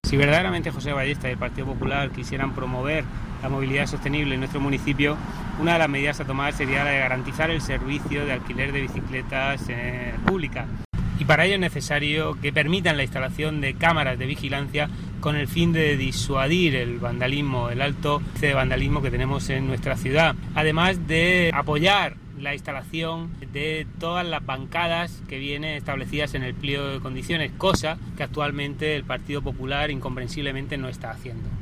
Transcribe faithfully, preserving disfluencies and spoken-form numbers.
Si verdaderamente José Ballesta y el Partido Popular quisieran promover la movilidad sostenible en nuestro municipio, una de las medidas a tomar sería la de garantizar el servicio de alquiler de bicicletas eh, públicas. Y para ello es necesario que permitan la instalación de cámaras de vigilancia con el fin de disuadir el vandalismo, el alto índice de vandalismo que tenemos en nuestra ciudad. Además de apoyar la instalación de todas las bancadas que vienen establecidas en el pliego de condiciones, cosa que actualmente el Partido Popular incomprensiblemente no está haciendo.